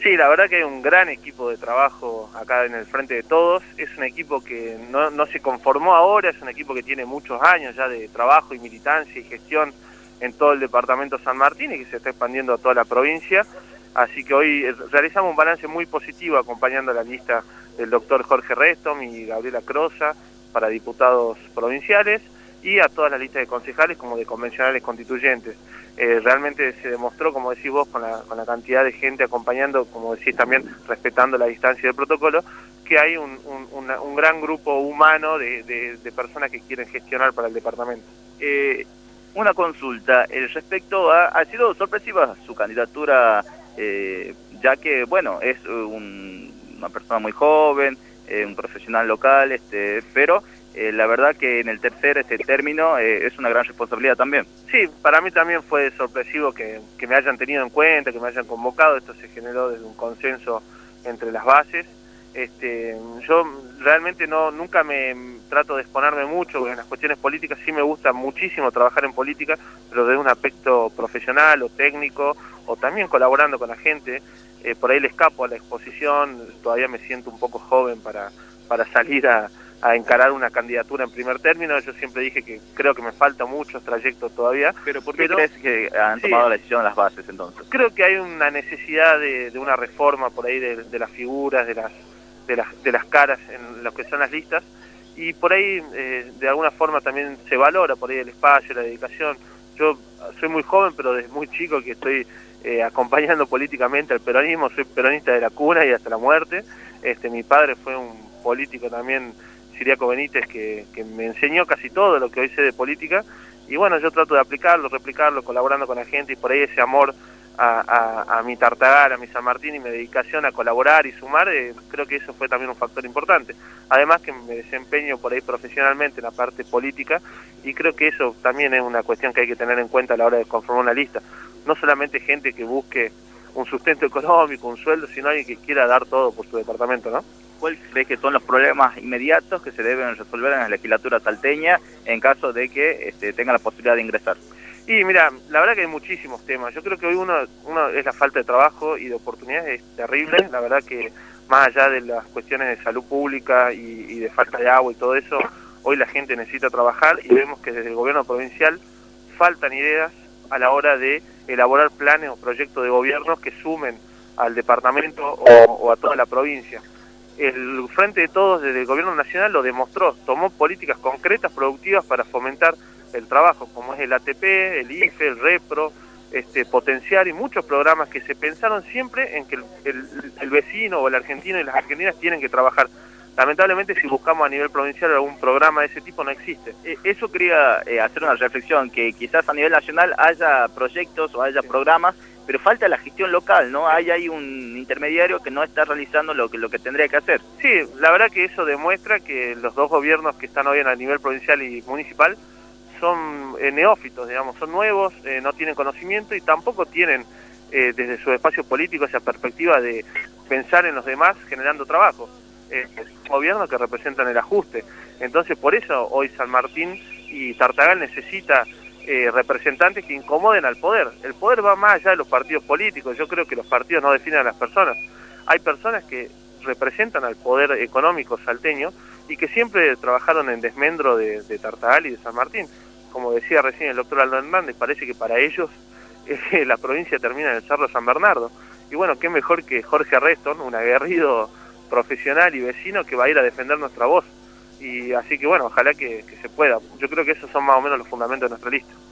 Sí, la verdad que hay un gran equipo de trabajo acá en el Frente de Todos. Es un equipo que no se conformó ahora, es un equipo que tiene muchos años ya de trabajo y militancia y gestión en todo el departamento San Martín y que se está expandiendo a toda la provincia. Así que hoy realizamos un balance muy positivo acompañando la lista del doctor Jorge Restom y Gabriela Croza para diputados provinciales y a todas las listas de concejales como de convencionales constituyentes. Realmente se demostró, como decís vos, con la cantidad de gente acompañando, como decís también, respetando la distancia del protocolo, que hay un gran grupo humano de personas que quieren gestionar para el departamento. Una consulta, respecto ha sido sorpresiva su candidatura, ya que, bueno, es una persona muy joven, un profesional local, pero la verdad que en el tercer término es una gran responsabilidad también. Sí, para mí también fue sorpresivo que me hayan tenido en cuenta, que me hayan convocado. Esto se generó desde un consenso entre las bases. Yo realmente nunca me trato de exponerme mucho, porque en las cuestiones políticas sí me gusta muchísimo trabajar en política, pero desde un aspecto profesional o técnico, o también colaborando con la gente. Por ahí le escapo a la exposición, todavía me siento un poco joven para salir a encarar una candidatura en primer término. Yo siempre dije que creo que me falta muchos trayectos todavía. ¿Pero por qué crees que han tomado la decisión las bases entonces? Creo que hay una necesidad de una reforma por ahí de las figuras, de las caras en lo que son las listas, y por ahí de alguna forma también se valora por ahí el espacio, la dedicación. Yo soy muy joven, pero desde muy chico que estoy acompañando políticamente al peronismo, soy peronista de la cuna y hasta la muerte. Mi padre fue un político también, Ciriaco Benítez, que me enseñó casi todo lo que hoy sé de política, y bueno, yo trato de aplicarlo, replicarlo, colaborando con la gente, y por ahí ese amor a mi Tartagal, a mi San Martín y mi dedicación a colaborar y sumar, creo que eso fue también un factor importante. Además que me desempeño por ahí profesionalmente en la parte política, y creo que eso también es una cuestión que hay que tener en cuenta a la hora de conformar una lista. No solamente gente que busque un sustento económico, un sueldo, sino alguien que quiera dar todo por su departamento, ¿no? ¿Cuál crees que son los problemas inmediatos que se deben resolver en la legislatura salteña en caso de que tenga la posibilidad de ingresar? Y mira, la verdad que hay muchísimos temas. Yo creo que hoy uno es la falta de trabajo y de oportunidades, es terrible. La verdad que más allá de las cuestiones de salud pública y de falta de agua y todo eso, hoy la gente necesita trabajar, y vemos que desde el gobierno provincial faltan ideas a la hora de elaborar planes o proyectos de gobierno que sumen al departamento o a toda la provincia. El Frente de Todos desde el gobierno nacional lo demostró, tomó políticas concretas, productivas para fomentar el trabajo, como es el ATP, el IFE, el REPRO, Potenciar, y muchos programas que se pensaron siempre en que el vecino o el argentino y las argentinas tienen que trabajar. Lamentablemente, si buscamos a nivel provincial algún programa de ese tipo, no existe. Eso quería hacer una reflexión, que quizás a nivel nacional haya proyectos o haya programas, pero falta la gestión local, ¿no? Hay un intermediario que no está realizando lo que tendría que hacer. Sí, la verdad que eso demuestra que los dos gobiernos que están hoy a nivel provincial y municipal son neófitos, digamos, son nuevos, no tienen conocimiento y tampoco tienen desde su espacio político esa perspectiva de pensar en los demás generando trabajo. Es un gobierno que representan el ajuste. Entonces, por eso hoy San Martín y Tartagal necesita representantes que incomoden al poder. El poder va más allá de los partidos políticos. Yo creo que los partidos no definen a las personas. Hay personas que representan al poder económico salteño y que siempre trabajaron en desmedro de Tartagal y de San Martín. Como decía recién el doctor Aldo Hernández, parece que para ellos la provincia termina en el Cerro San Bernardo. Y bueno, qué mejor que Jorge Restom, un aguerrido profesional y vecino que va a ir a defender nuestra voz. Y así que bueno, ojalá que se pueda. Yo creo que esos son más o menos los fundamentos de nuestra lista.